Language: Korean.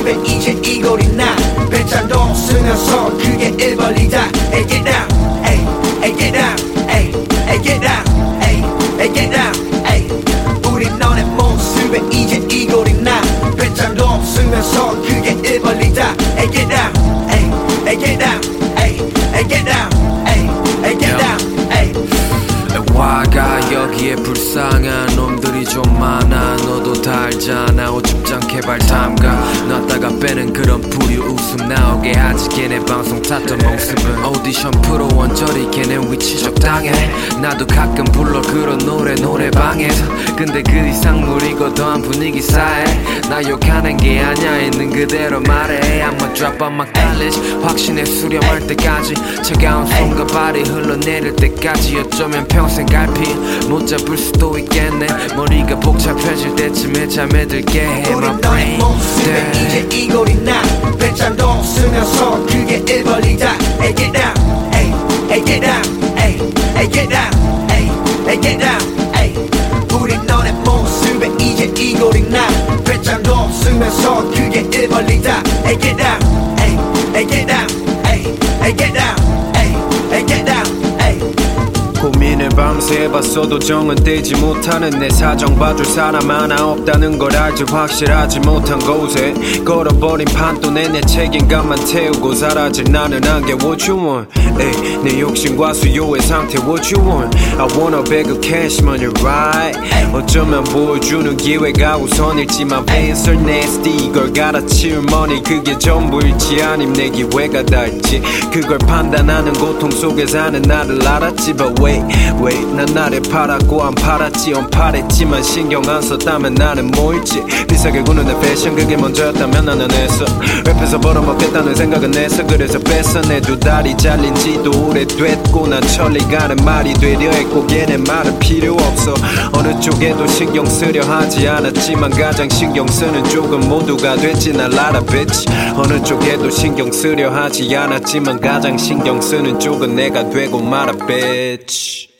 모습에 이제 이골이 나 배짱도 쓰면서 그게 일벌리다 Hey get down, hey, hey get down, hey, hey get down, hey, hey get down, hey 우리 너네 모습에 이제 이골이 나 배짱도 쓰면서 그게 일벌리다 Hey get down, hey, hey get down, hey, hey get down, hey, hey get down, hey 화가 여기에 불쌍한 놈들이 좀 많아 너도 다 알잖아 오죽장 개발 담가 놨다가 빼는 그런 불이 웃음 나오게 하지 걔네 방송 탔던 모습은 오디션 프로 원저리 걔네 위치 적당해 나도 가끔 불러 그런 노래 노래방에서 근데 그 이상 무리고 더한 분위기 싸해 나 욕하는 게 아냐 있는 그대로 말해 I'ma drop on my college 확신에 수렴할 때까지 차가운 손과 발이 흘러내릴 때까지 어쩌면 평생 갈피 못 잡을 수도 있겠네 머리가 복잡해질 때쯤에 잠에 들게 해 My brain 모습에 이제 이골이 나 배짱도 쓰면서 그게 일벌리다 Hey get down, hey, hey get down, hey, hey get down, hey, hey get down, hey 우리 너네 모습에 이제 이골이 나 배짱도 쓰면서 그게 일벌리다 Hey get down, hey, hey get down, hey, hey get down, hey, hey get down, hey 고민을 밤새 해봤어도 정은되지 못하는 내 사정 봐줄 사람 하나 없다는 걸 알지 확실하지 못한 곳에 걸어버린 판돈에 내 책임감만 태우고 사라질 나는 안개 What you want? 에이, 내 욕심과 수요의 상태 What you want? I want a bag of cash money right? 어쩌면 보여주는 기회가 우선일지만 veins are nasty 이걸 갈아치울 money 그게 전부일지 아님 내 기회가 닿을지 그걸 판단하는 고통 속에 사는 나를 알았지 But wait 난 나를 팔았고 안 팔았지 언팔했지만 신경 안 썼다면 나는 뭐일지 비싸게 구는 내 패션 그게 먼저였다면 나는 했어 랩에서 벌어먹겠다는 생각은 했어 그래서 뺐어 내 두 다리 잘린 지도 오래됐고 난 천리가는 말이 되려 했고 걔네 말은 필요 없어 어느 쪽에도 신경 쓰려 하지 않았지만 가장 신경 쓰는 쪽은 모두가 됐지 날 알아뵀지 어느 쪽에도 신경 쓰려 하지 않았지만 가장 신경 쓰는 쪽은 내가 되고 말아뵀지